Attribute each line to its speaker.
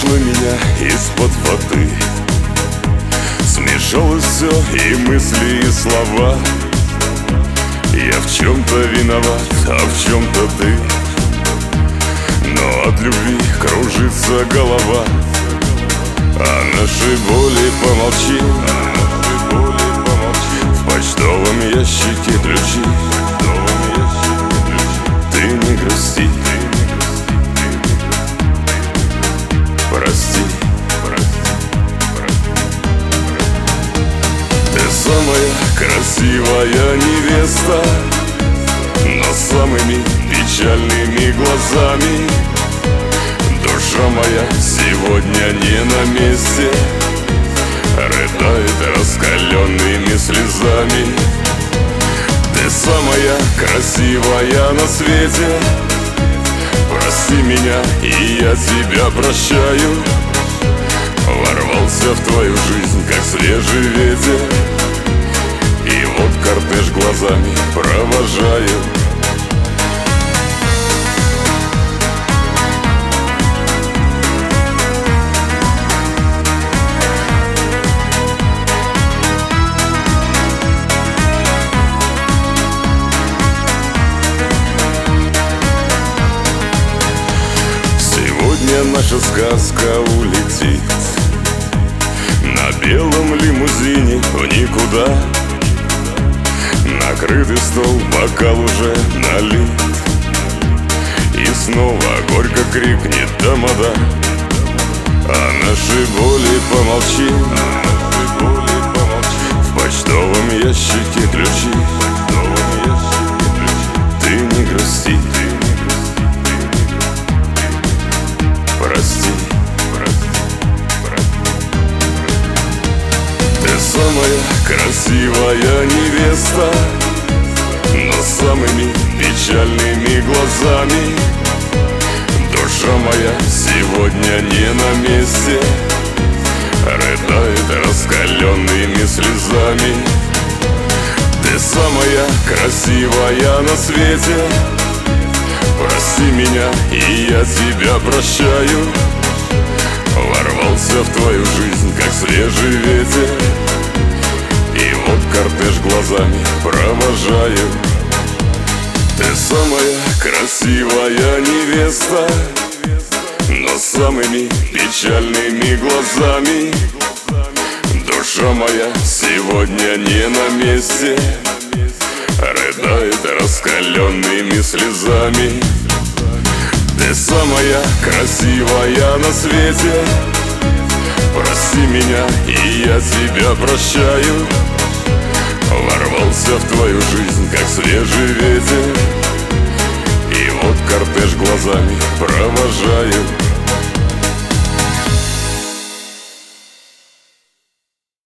Speaker 1: вытащила меня из-под воды. Смешалось все, и мысли, и слова. Я в чем-то виноват, а в чем-то ты. Но от любви кружится голова. А наши боли помолчи. В почтовом ящике ключи. Ты не грусти. Прости. Ты самая красивая невеста, но самыми печальными глазами. Душа моя сегодня не на месте, рыдает раскаленными слезами. Ты самая красивая на свете. Прости меня, и я тебя прощаю. Ворвался в твою жизнь, как свежий ветер, и вот кортеж глазами провожаю. Сегодня наша сказка улетит на белом лимузине в никуда. Накрытый стол, бокал уже налит, и снова горько крикнет тамада. А наши боли помолчи. В почтовом ящике ключи. Ты не грусти. Прости. Ты самая красивая невеста, но самыми печальными глазами. Душа моя сегодня не на месте, рыдает раскаленными слезами. Ты самая красивая на свете. Прости меня, и я тебя прощаю. Ворвался в твою жизнь, как свежий ветер, и вот кортеж глазами провожаю. Ты самая красивая невеста, но самыми печальными глазами. Душа моя сегодня не на месте, рыдает раскаленными слезами. Ты самая красивая на свете. Прости меня, и я тебя прощаю. Ворвался в твою жизнь, как свежий ветер, и вот кортеж глазами провожаю.